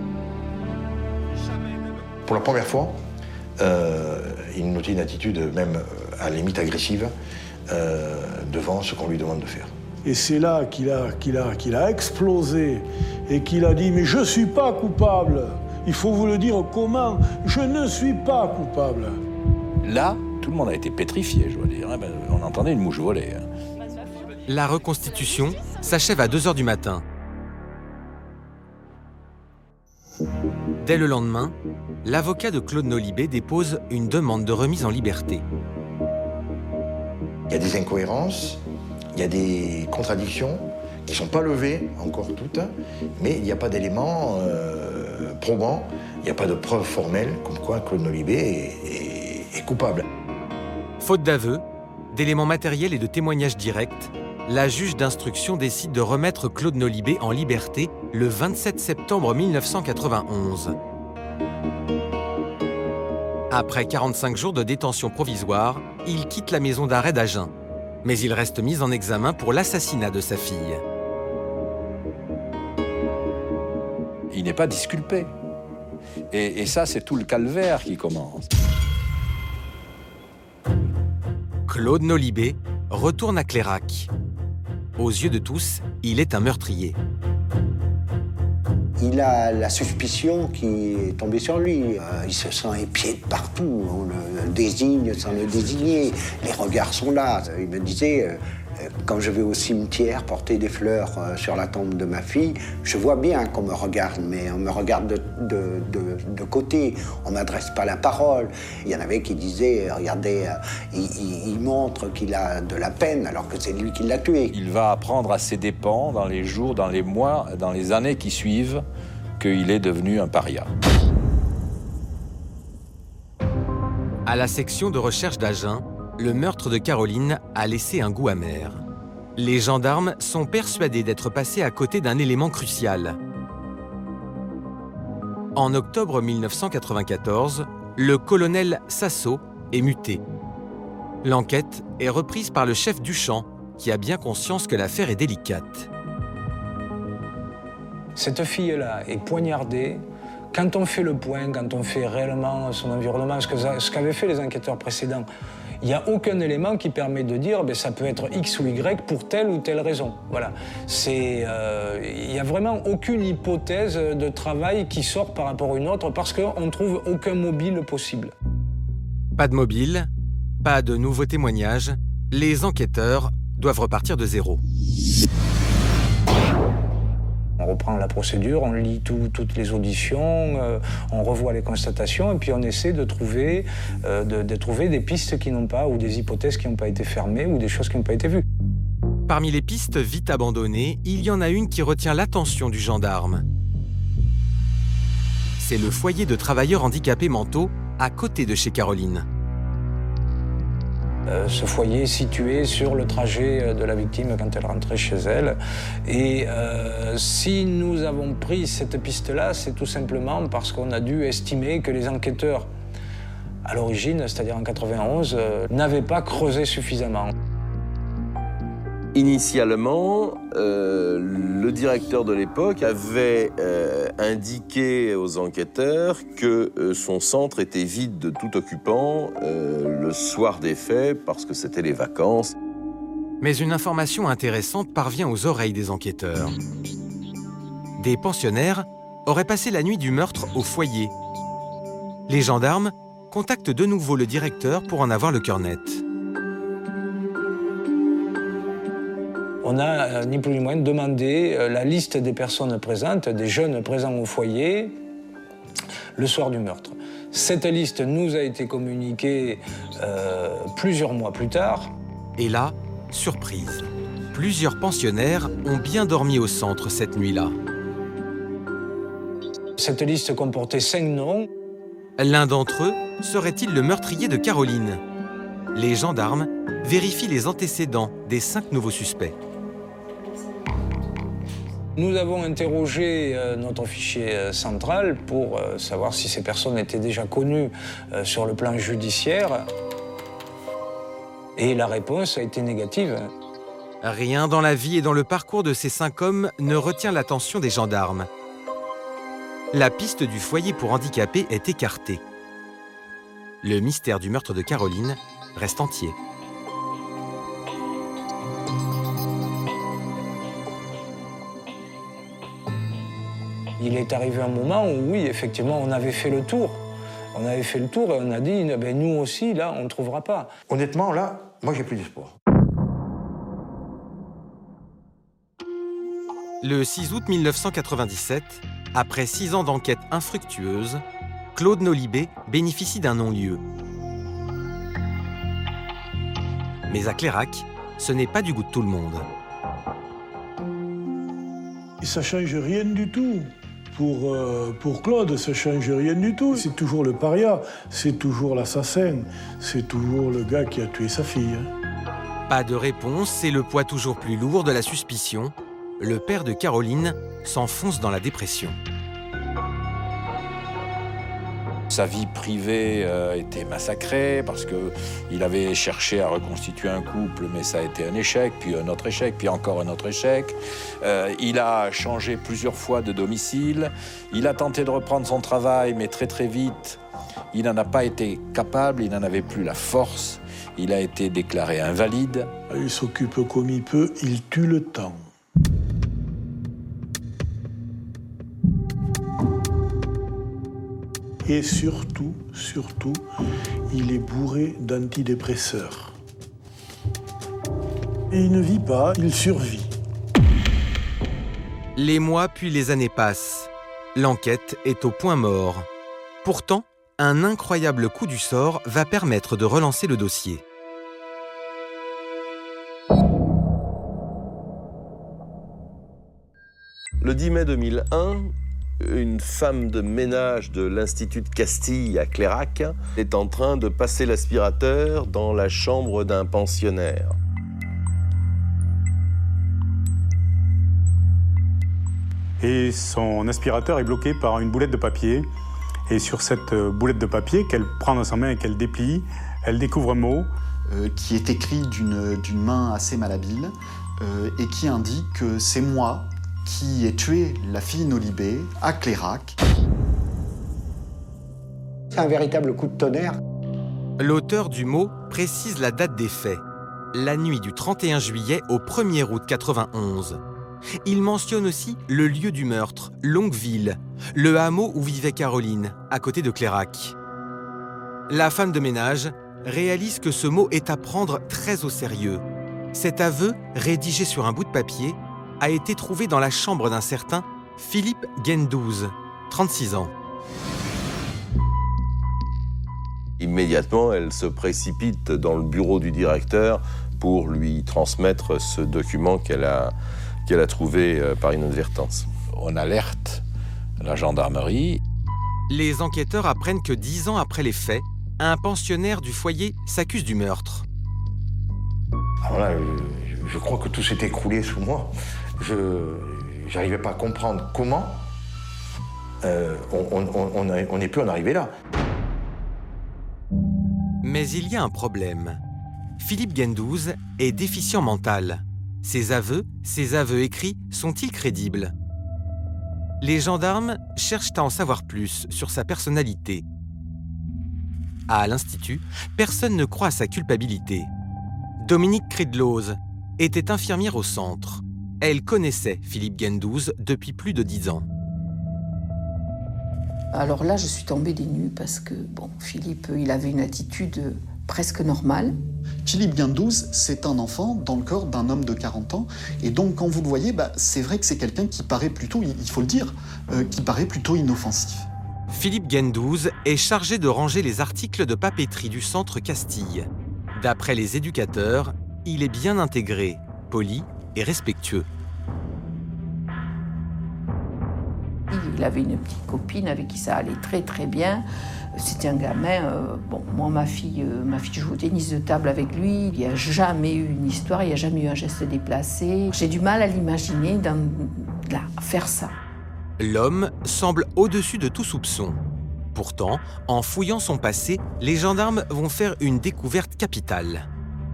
Pour la première fois, euh, il notait une attitude même à la limite agressive euh, devant ce qu'on lui demande de faire. Et c'est là qu'il a, qu'il a, qu'il a explosé et qu'il a dit « Mais je ne suis pas coupable. Il faut vous le dire comment. Je ne suis pas coupable. » Là, tout le monde a été pétrifié, je dois dire. On entendait une mouche voler. La reconstitution s'achève à deux heures du matin. Dès le lendemain, l'avocat de Claude Nolibé dépose une demande de remise en liberté. Il y a des incohérences, il y a des contradictions qui ne sont pas levées, encore toutes, mais il n'y a pas d'éléments euh, probants, il n'y a pas de preuves formelles comme quoi Claude Nolibé est, est, est coupable. Faute d'aveu, d'éléments matériels et de témoignages directs, la juge d'instruction décide de remettre Claude Nolibé en liberté le vingt-sept septembre mille neuf cent quatre-vingt-onze. Après quarante-cinq jours de détention provisoire, il quitte la maison d'arrêt d'Agen. Mais il reste mis en examen pour l'assassinat de sa fille. Il n'est pas disculpé. Et, et ça, c'est tout le calvaire qui commence. Claude Nolibé retourne à Clairac. Aux yeux de tous, il est un meurtrier. Il a la suspicion qui est tombée sur lui. Euh, il se sent épié de partout. On le désigne sans le désigner. Les regards sont là. Il me disait, euh, quand je vais au cimetière porter des fleurs euh, sur la tombe de ma fille, je vois bien qu'on me regarde, mais on me regarde de, de, de, de côté. On ne m'adresse pas la parole. Il y en avait qui disaient, regardez, euh, il, il, il montre qu'il a de la peine alors que c'est lui qui l'a tué. Il va apprendre à ses dépens dans les jours, dans les mois, dans les années qui suivent, qu'il est devenu un paria. À la section de recherche d'Agen, le meurtre de Caroline a laissé un goût amer. Les gendarmes sont persuadés d'être passés à côté d'un élément crucial. En octobre mille neuf cent quatre-vingt-quatorze, le colonel Sasso est muté. L'enquête est reprise par le chef Duchamp, qui a bien conscience que l'affaire est délicate. Cette fille-là est poignardée. Quand on fait le point, quand on fait réellement son environnement, ce que, ce qu'avaient fait les enquêteurs précédents, il n'y a aucun élément qui permet de dire ben, ça peut être X ou Y pour telle ou telle raison. Voilà. C'est, euh, il n'y a vraiment aucune hypothèse de travail qui sort par rapport à une autre parce qu'on ne trouve aucun mobile possible. Pas de mobile, pas de nouveaux témoignages. Les enquêteurs doivent repartir de zéro. On reprend la procédure, on lit tout, toutes les auditions, euh, on revoit les constatations et puis on essaie de trouver, euh, de, de trouver des pistes qui n'ont pas, ou des hypothèses qui n'ont pas été fermées, ou des choses qui n'ont pas été vues. Parmi les pistes vite abandonnées, il y en a une qui retient l'attention du gendarme. C'est le foyer de travailleurs handicapés mentaux à côté de chez Caroline. Euh, ce foyer est situé sur le trajet de la victime quand elle rentrait chez elle. Et euh, si nous avons pris cette piste-là, c'est tout simplement parce qu'on a dû estimer que les enquêteurs, à l'origine, c'est-à-dire en quatre-vingt-onze, euh, n'avaient pas creusé suffisamment. Initialement, euh, le directeur de l'époque avait euh, indiqué aux enquêteurs que euh, son centre était vide de tout occupant euh, le soir des faits parce que c'était les vacances. Mais une information intéressante parvient aux oreilles des enquêteurs. Des pensionnaires auraient passé la nuit du meurtre au foyer. Les gendarmes contactent de nouveau le directeur pour en avoir le cœur net. On a, euh, ni plus ni moins, demandé euh, la liste des personnes présentes, des jeunes présents au foyer, le soir du meurtre. Cette liste nous a été communiquée euh, plusieurs mois plus tard. Et là, surprise, plusieurs pensionnaires ont bien dormi au centre cette nuit-là. Cette liste comportait cinq noms. L'un d'entre eux serait-il le meurtrier de Caroline? Les gendarmes vérifient les antécédents des cinq nouveaux suspects. Nous avons interrogé euh, notre fichier euh, central pour euh, savoir si ces personnes étaient déjà connues euh, sur le plan judiciaire. Et la réponse a été négative. Rien dans la vie et dans le parcours de ces cinq hommes ne retient l'attention des gendarmes. La piste du foyer pour handicapés est écartée. Le mystère du meurtre de Caroline reste entier. Il est arrivé un moment où, oui, effectivement, on avait fait le tour. On avait fait le tour et on a dit, ben, nous aussi, là, on ne trouvera pas. Honnêtement, là, moi, j'ai plus d'espoir. Le six août mille neuf cent quatre-vingt-dix-sept, après six ans d'enquête infructueuse, Claude Nolibé bénéficie d'un non-lieu. Mais à Clairac, ce n'est pas du goût de tout le monde. Et ça ne change rien du tout. Pour, euh, pour Claude, ça ne change rien du tout. C'est toujours le paria, c'est toujours l'assassin, c'est toujours le gars qui a tué sa fille. Pas de réponse et le poids toujours plus lourd de la suspicion. Le père de Caroline s'enfonce dans la dépression. sa vie privée euh, était massacrée, parce qu'il avait cherché à reconstituer un couple, mais ça a été un échec, puis un autre échec, puis encore un autre échec. Euh, il a changé plusieurs fois de domicile. Il a tenté de reprendre son travail, mais très très vite, il n'en a pas été capable, il n'en avait plus la force. Il a été déclaré invalide. Il s'occupe comme il peut, il tue le temps. Et surtout, surtout, il est bourré d'antidépresseurs. Et il ne vit pas, il survit. Les mois puis les années passent. L'enquête est au point mort. Pourtant, un incroyable coup du sort va permettre de relancer le dossier. Le dix mai deux mille un, une femme de ménage de l'Institut de Castille à Clérac est en train de passer l'aspirateur dans la chambre d'un pensionnaire. Et son aspirateur est bloqué par une boulette de papier. Et sur cette boulette de papier qu'elle prend dans sa main et qu'elle déplie, elle découvre un mot. Euh, qui est écrit d'une d'une main assez malhabile euh, et qui indique que c'est moi qui ai tué la fille Nolibé à Clérac. C'est un véritable coup de tonnerre. L'auteur du mot précise la date des faits, la nuit du trente et un juillet au premier août quatre-vingt-onze. Il mentionne aussi le lieu du meurtre, Longueville, le hameau où vivait Caroline, à côté de Clérac. La femme de ménage réalise que ce mot est à prendre très au sérieux. Cet aveu, rédigé sur un bout de papier, a été trouvé dans la chambre d'un certain Philippe Gendouze, trente-six ans. Immédiatement, elle se précipite dans le bureau du directeur pour lui transmettre ce document qu'elle a, qu'elle a trouvé par inadvertance. On alerte la gendarmerie. Les enquêteurs apprennent que dix ans après les faits, un pensionnaire du foyer s'accuse du meurtre. Alors là, je, je crois que tout s'est écroulé sous moi. Je n'arrivais pas à comprendre comment euh, on, on, on, on est pu en arriver là. Mais il y a un problème. Philippe Gendouze est déficient mental. Ses aveux, ses aveux écrits, sont-ils crédibles? Les gendarmes cherchent à en savoir plus sur sa personnalité. À l'Institut, personne ne croit à sa culpabilité. Dominique Cridlose était infirmière au centre. Elle connaissait Philippe Gendouze depuis plus de dix ans. Alors là, je suis tombée des nues parce que, bon, Philippe, il avait une attitude presque normale. Philippe Gendouze, c'est un enfant dans le corps d'un homme de quarante ans. Et donc, quand vous le voyez, bah, c'est vrai que c'est quelqu'un qui paraît plutôt, il faut le dire, euh, qui paraît plutôt inoffensif. Philippe Gendouze est chargé de ranger les articles de papeterie du centre Castille. D'après les éducateurs, il est bien intégré, poli et respectueux. Il avait une petite copine avec qui ça allait très très bien. C'était un gamin, euh, bon, moi ma fille, euh, ma fille joue au tennis de table avec lui. Il n'y a jamais eu une histoire, il n'y a jamais eu un geste déplacé. J'ai du mal à l'imaginer dans, là, faire ça. L'homme semble au-dessus de tout soupçon. Pourtant, en fouillant son passé, les gendarmes vont faire une découverte capitale.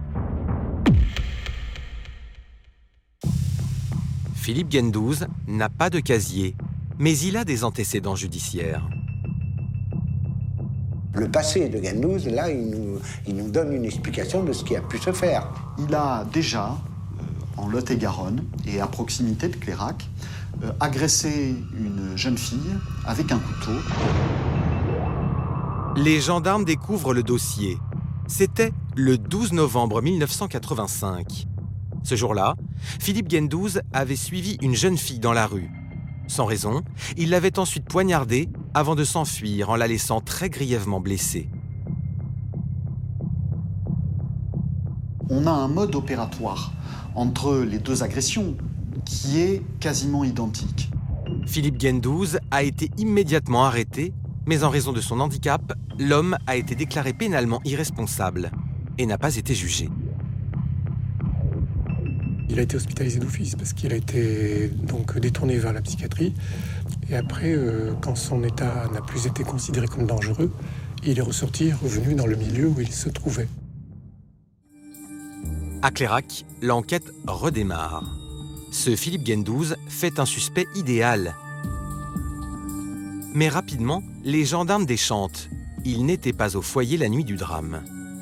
Philippe Gendouze n'a pas de casier, mais il a des antécédents judiciaires. Le passé de Gendouze, là, il nous, il nous donne une explication de ce qui a pu se faire. Il a déjà, euh, en Lot-et-Garonne et à proximité de Clérac, euh, agressé une jeune fille avec un couteau. Les gendarmes découvrent le dossier. C'était le douze novembre mille neuf cent quatre-vingt-cinq. Ce jour-là, Philippe Gendouze avait suivi une jeune fille dans la rue. Sans raison, il l'avait ensuite poignardée avant de s'enfuir en la laissant très grièvement blessée. On a un mode opératoire entre les deux agressions qui est quasiment identique. Philippe Gendouze a été immédiatement arrêté, mais en raison de son handicap, l'homme a été déclaré pénalement irresponsable et n'a pas été jugé. Il a été hospitalisé d'office parce qu'il a été donc détourné vers la psychiatrie. Et après, euh, quand son état n'a plus été considéré comme dangereux, il est ressorti, revenu dans le milieu où il se trouvait. À Clairac, l'enquête redémarre. Ce Philippe Guendouze fait un suspect idéal. Mais rapidement, les gendarmes déchantent. Il n'était pas au foyer la nuit du drame.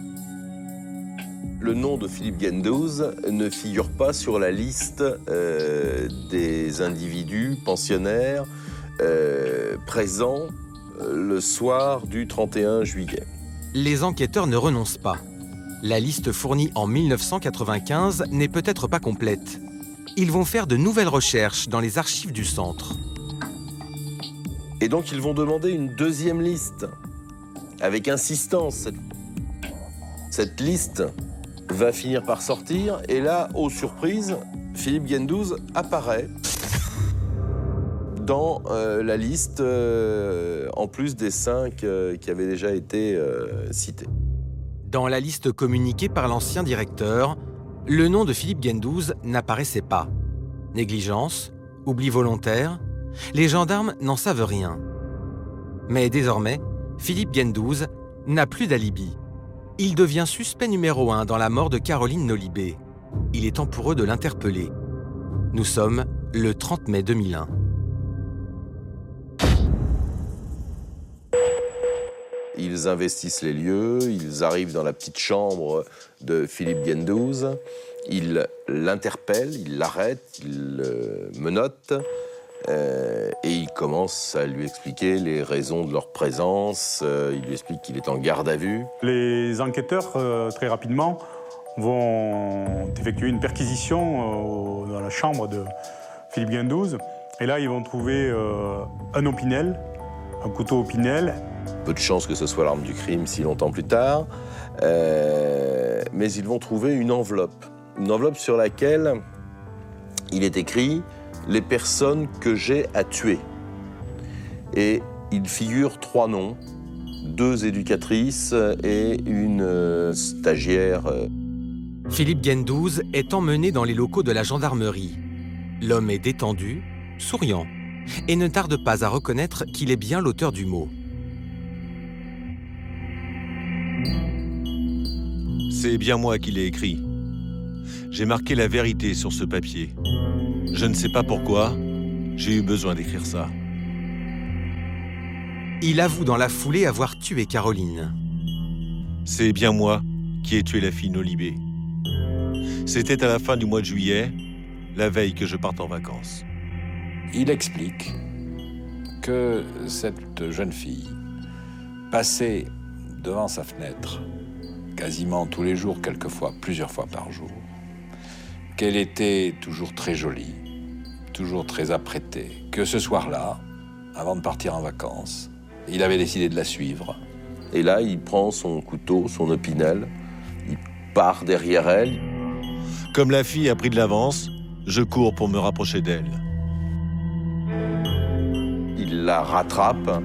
Le nom de Philippe Guendouze ne figure pas sur la liste euh, des individus pensionnaires euh, présents le soir du trente et un juillet. Les enquêteurs ne renoncent pas. La liste fournie en mille neuf cent quatre-vingt-quinze n'est peut-être pas complète. Ils vont faire de nouvelles recherches dans les archives du centre. Et donc ils vont demander une deuxième liste, avec insistance. Cette, cette liste va finir par sortir, et là, aux surprises, Philippe Guendouze apparaît dans euh, la liste, euh, en plus des cinq euh, qui avaient déjà été euh, cités. Dans la liste communiquée par l'ancien directeur, le nom de Philippe Guendouze n'apparaissait pas. Négligence, oubli volontaire, les gendarmes n'en savent rien. Mais désormais, Philippe Guendouze n'a plus d'alibi. Il devient suspect numéro un dans la mort de Caroline Nolibé. Il est temps pour eux de l'interpeller. Nous sommes le trente mai deux mille un. Ils investissent les lieux, ils arrivent dans la petite chambre de Philippe Guendouze, ils l'interpellent, ils l'arrêtent, ils le menottent, euh, et ils commencent à lui expliquer les raisons de leur présence. Euh, ils lui expliquent qu'il est en garde à vue. Les enquêteurs, euh, très rapidement, vont effectuer une perquisition euh, dans la chambre de Philippe Guendouze. Et là, ils vont trouver euh, un opinel, un couteau opinel. Peu de chance que ce soit l'arme du crime si longtemps plus tard. Euh, mais ils vont trouver une enveloppe. Une enveloppe sur laquelle il est écrit « Les personnes que j'ai à tuer ». Et il figure trois noms, deux éducatrices et une euh, stagiaire. Philippe Guendouze est emmené dans les locaux de la gendarmerie. L'homme est détendu, souriant, et ne tarde pas à reconnaître qu'il est bien l'auteur du mot. C'est bien moi qui l'ai écrit. J'ai marqué la vérité sur ce papier. Je ne sais pas pourquoi, j'ai eu besoin d'écrire ça. Il avoue dans la foulée avoir tué Caroline. C'est bien moi qui ai tué la fille Nolibé. C'était à la fin du mois de juillet, la veille que je parte en vacances. Il explique que cette jeune fille passait devant sa fenêtre quasiment tous les jours, quelquefois plusieurs fois par jour, qu'elle était toujours très jolie, toujours très apprêtée, que ce soir-là, avant de partir en vacances, il avait décidé de la suivre. Et là, il prend son couteau, son opinel, il part derrière elle. Comme la fille a pris de l'avance, je cours pour me rapprocher d'elle. Il la rattrape.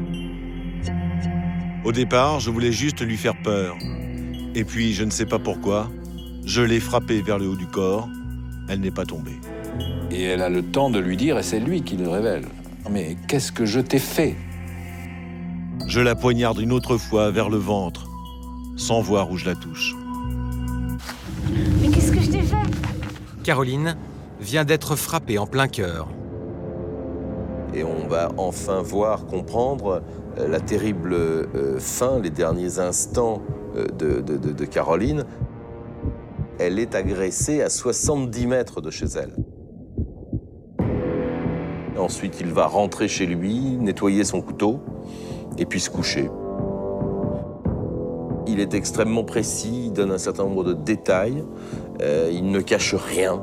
Au départ, je voulais juste lui faire peur. Et puis, je ne sais pas pourquoi, je l'ai frappée vers le haut du corps. Elle n'est pas tombée. Et elle a le temps de lui dire, et c'est lui qui le révèle, « Mais qu'est-ce que je t'ai fait ?» Je la poignarde une autre fois vers le ventre, sans voir où je la touche. Mais qu'est-ce que je t'ai fait ? Caroline vient d'être frappée en plein cœur. Et on va enfin voir, comprendre euh, la terrible euh, fin, les derniers instants euh, de, de, de, de Caroline. Elle est agressée à soixante-dix mètres de chez elle. Ensuite, il va rentrer chez lui, nettoyer son couteau, et puis se coucher. Il est extrêmement précis, il donne un certain nombre de détails, euh, il ne cache rien.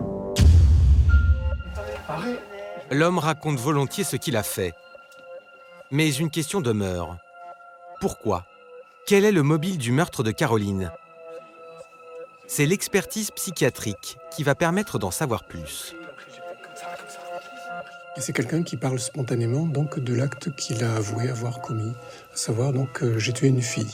L'homme raconte volontiers ce qu'il a fait. Mais une question demeure. Pourquoi ? Quel est le mobile du meurtre de Caroline ? C'est l'expertise psychiatrique qui va permettre d'en savoir plus. Et c'est quelqu'un qui parle spontanément donc de l'acte qu'il a avoué avoir commis, à savoir donc euh, j'ai tué une fille.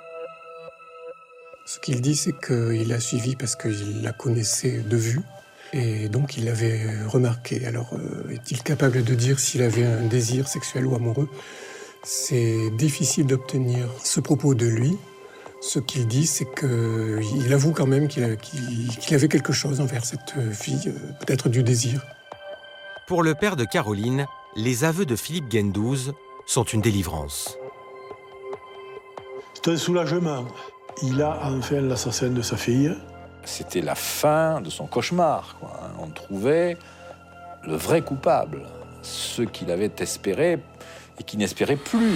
Ce qu'il dit, c'est qu'il l'a suivie parce qu'il la connaissait de vue Et donc il l'avait remarqué. Alors, euh, est-il capable de dire s'il avait un désir sexuel ou amoureux? C'est difficile d'obtenir ce propos de lui. Ce qu'il dit, c'est qu'il avoue quand même qu'il qu'il avait quelque chose envers cette fille, euh, peut-être du désir. Pour le père de Caroline, les aveux de Philippe Gendouze sont une délivrance. C'est un soulagement. Il a enfin l'assassin de sa fille. C'était la fin de son cauchemar, quoi. On trouvait le vrai coupable, ceux qu'il avait espéré et qui n'espéraient plus.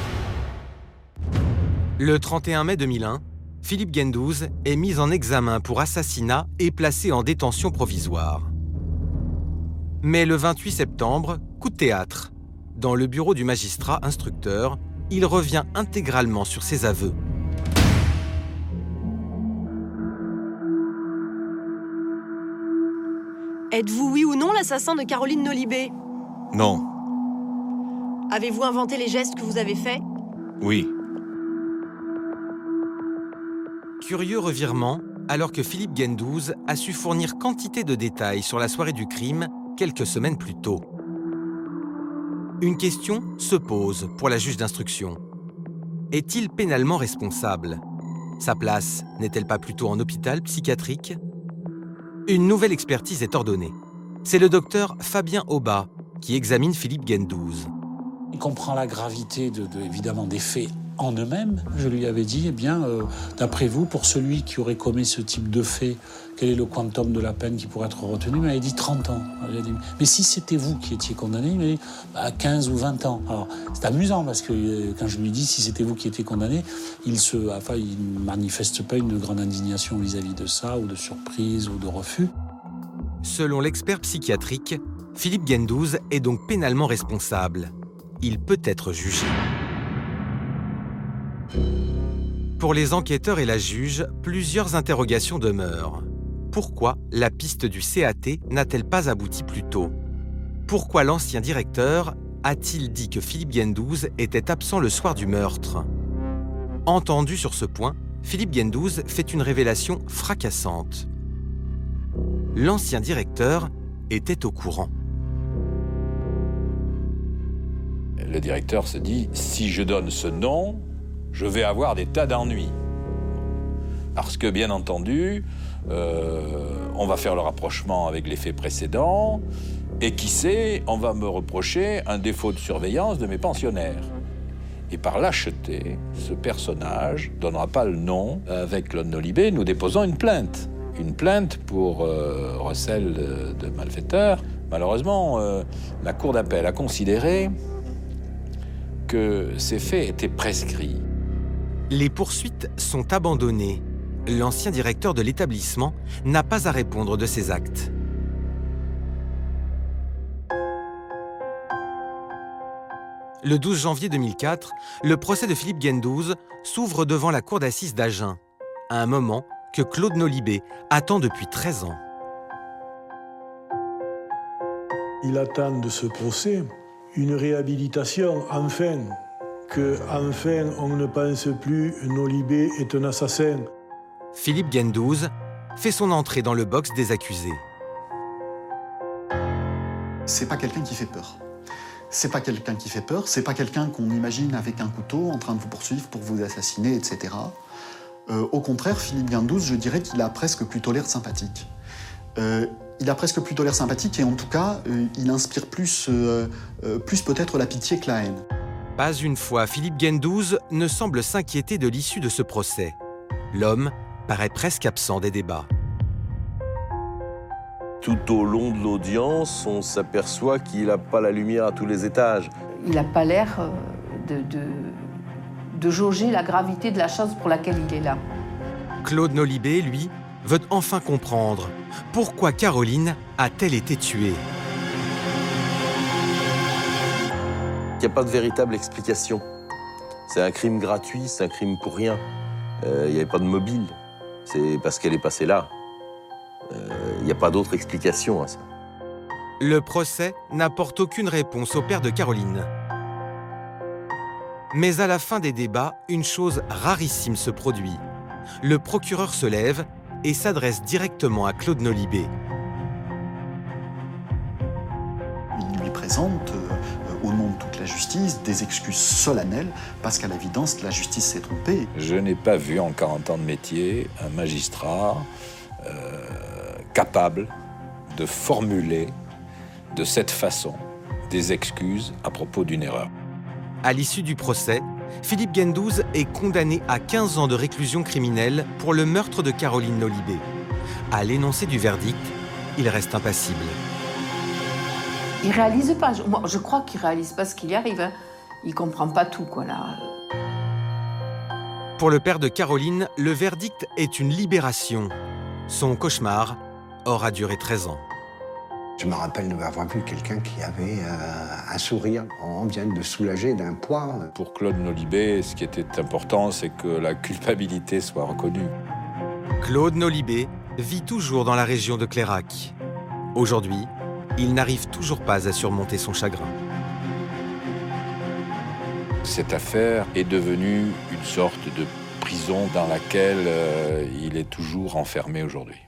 Le trente et un mai deux mille un, Philippe Gendouze est mis en examen pour assassinat et placé en détention provisoire. Mais le vingt-huit septembre, coup de théâtre. Dans le bureau du magistrat instructeur, il revient intégralement sur ses aveux. Êtes-vous oui ou non l'assassin de Caroline Nolibé? Non. Avez-vous inventé les gestes que vous avez faits? Oui. Curieux revirement, alors que Philippe Gendouze a su fournir quantité de détails sur la soirée du crime quelques semaines plus tôt. Une question se pose pour la juge d'instruction. Est-il pénalement responsable? Sa place n'est-elle pas plutôt en hôpital psychiatrique? Une nouvelle expertise est ordonnée. C'est le docteur Fabien Aubat qui examine Philippe Gendouze. Il comprend la gravité de, de, évidemment des faits en eux-mêmes. Je lui avais dit, eh bien, euh, d'après vous, pour celui qui aurait commis ce type de fait, quel est le quantum de la peine qui pourrait être retenu? Il m'avait dit trente ans. Dit, mais si c'était vous qui étiez condamné, il m'avait dit bah, quinze ou vingt ans. Alors, c'est amusant parce que euh, quand je lui dis si c'était vous qui étiez condamné, il se, enfin, il ne manifeste pas une grande indignation vis-à-vis de ça, ou de surprise, ou de refus. Selon l'expert psychiatrique, Philippe Gendouze est donc pénalement responsable. Il peut être jugé. Pour les enquêteurs et la juge, plusieurs interrogations demeurent. Pourquoi la piste du C A T n'a-t-elle pas abouti plus tôt? Pourquoi l'ancien directeur a-t-il dit que Philippe Gendouze était absent le soir du meurtre? Entendu sur ce point, Philippe Gendouze fait une révélation fracassante. L'ancien directeur était au courant. Le directeur se dit, si je donne ce nom, je vais avoir des tas d'ennuis. Parce que, bien entendu, euh, on va faire le rapprochement avec les faits précédents, et qui sait, on va me reprocher un défaut de surveillance de mes pensionnaires. Et par lâcheté, ce personnage ne donnera pas le nom. Avec Claude Nolibé, nous déposons une plainte. Une plainte pour euh, recel de, de malfaiteurs. Malheureusement, euh, la Cour d'appel a considéré que ces faits étaient prescrits. Les poursuites sont abandonnées. L'ancien directeur de l'établissement n'a pas à répondre de ses actes. Le douze janvier deux mille quatre, le procès de Philippe Gendouze s'ouvre devant la cour d'assises d'Agen, à un moment que Claude Nolibé attend depuis treize ans. Il attend de ce procès une réhabilitation, enfin, que enfin on ne pense plus Nolibé est un assassin. Philippe Gendouze fait son entrée dans le box des accusés. C'est pas quelqu'un qui fait peur. C'est pas quelqu'un qui fait peur, c'est pas quelqu'un qu'on imagine avec un couteau en train de vous poursuivre pour vous assassiner, et cetera. Euh, au contraire, Philippe Gendouze, je dirais qu'il a presque plutôt l'air sympathique. Euh, il a presque plutôt l'air sympathique et en tout cas, euh, il inspire plus, euh, euh, plus peut-être la pitié que la haine. Pas une fois, Philippe Gendouze ne semble s'inquiéter de l'issue de ce procès. L'homme paraît presque absent des débats. Tout au long de l'audience, on s'aperçoit qu'il n'a pas la lumière à tous les étages. Il n'a pas l'air de, de, de jauger la gravité de la chose pour laquelle il est là. Claude Nolibé, lui, veut enfin comprendre pourquoi Caroline a-t-elle été tuée. Il n'y a pas de véritable explication. C'est un crime gratuit, c'est un crime pour rien. Euh, il n'y avait pas de mobile. C'est parce qu'elle est passée là. Il euh, n'y a pas d'autre explication à ça. Le procès n'apporte aucune réponse au père de Caroline. Mais à la fin des débats, une chose rarissime se produit. Le procureur se lève et s'adresse directement à Claude Nolibé. présente, euh, au nom de toute la justice, des excuses solennelles, parce qu'à l'évidence, la justice s'est trompée. Je n'ai pas vu en quarante ans de métier un magistrat euh, capable de formuler de cette façon des excuses à propos d'une erreur. À l'issue du procès, Philippe Gendouze est condamné à quinze ans de réclusion criminelle pour le meurtre de Caroline Nolibé. À l'énoncé du verdict, il reste impassible. Il réalise pas. Je, moi, je crois qu'il réalise pas ce qu'il y arrive. Hein. Il comprend pas tout, quoi, là. Pour le père de Caroline, le verdict est une libération. Son cauchemar aura duré treize ans. Je me rappelle d'avoir vu quelqu'un qui avait euh, un sourire. On vient de soulager d'un poids. Pour Claude Nolibé, ce qui était important, c'est que la culpabilité soit reconnue. Claude Nolibé vit toujours dans la région de Clairac. Aujourd'hui, il n'arrive toujours pas à surmonter son chagrin. Cette affaire est devenue une sorte de prison dans laquelle euh, il est toujours enfermé aujourd'hui.